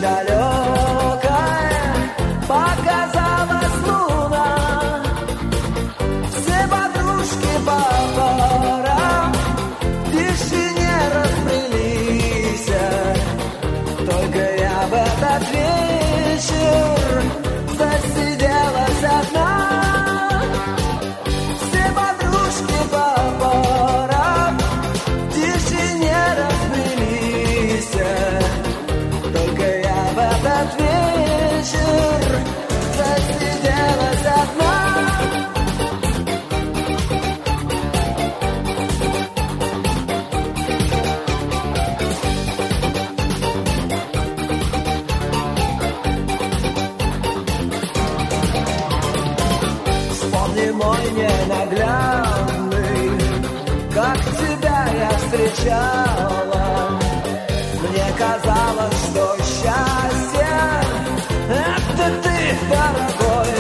далекой показалась луна. Все подружки по парам в тишине разбрелись. Только я в этот вечер засиделась одна. Все подружки по парам в тишине разбрелись. Только я в этот вечер засиделась одна. Вспомни мой ненаглядный, как тебя я встречала. Мне казалось, что счастье — это ты, дорогой.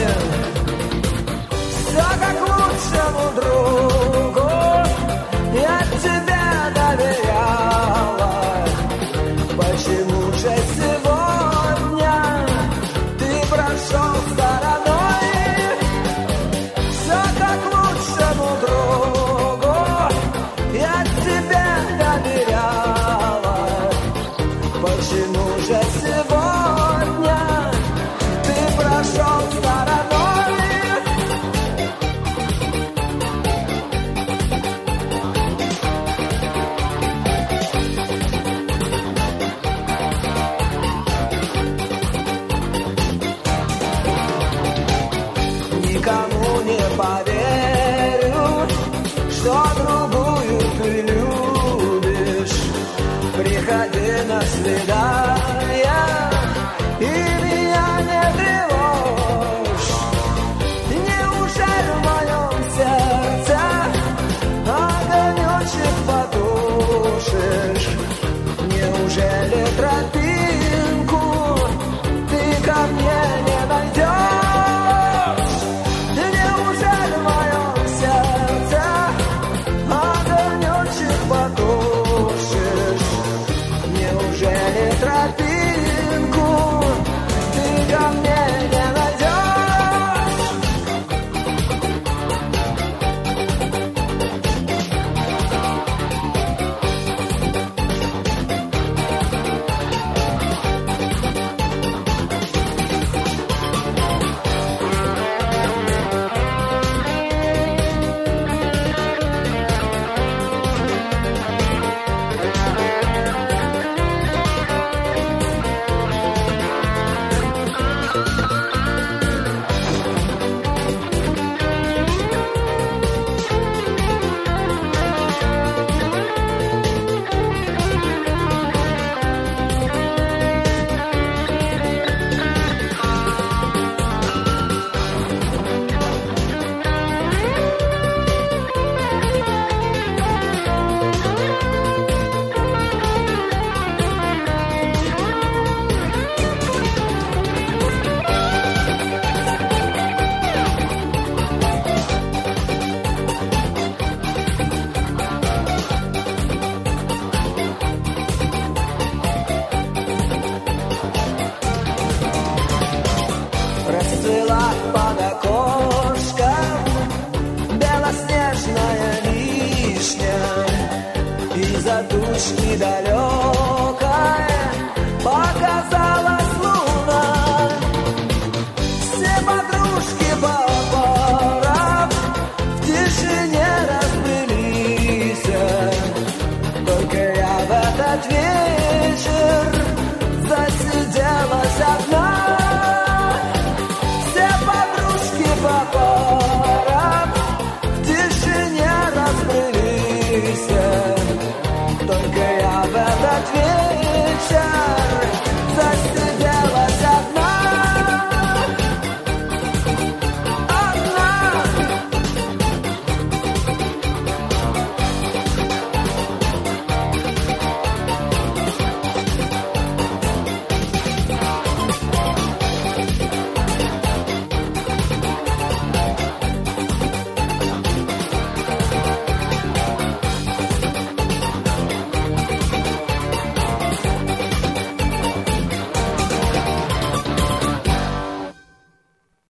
Все как лучшему другу я тебе доверяла. Почему же сегодня ты прошел стороной? Все как лучшему другу я тебе доверяла. Почему же сегодня ты прошел стороной? Никому не поверю, что другую ты любишь. Приходи на свидание и меня не тревожь. Неужели в моем сердце огонечек потушишь? Неужели тропинку ты ко мне не найдешь? Неужели в моем сердце огонечек потушишь? Неужели тропинку ты ко мне не найдешь? Расцвела под окошком белоснежная вишня, из-за тучки далекой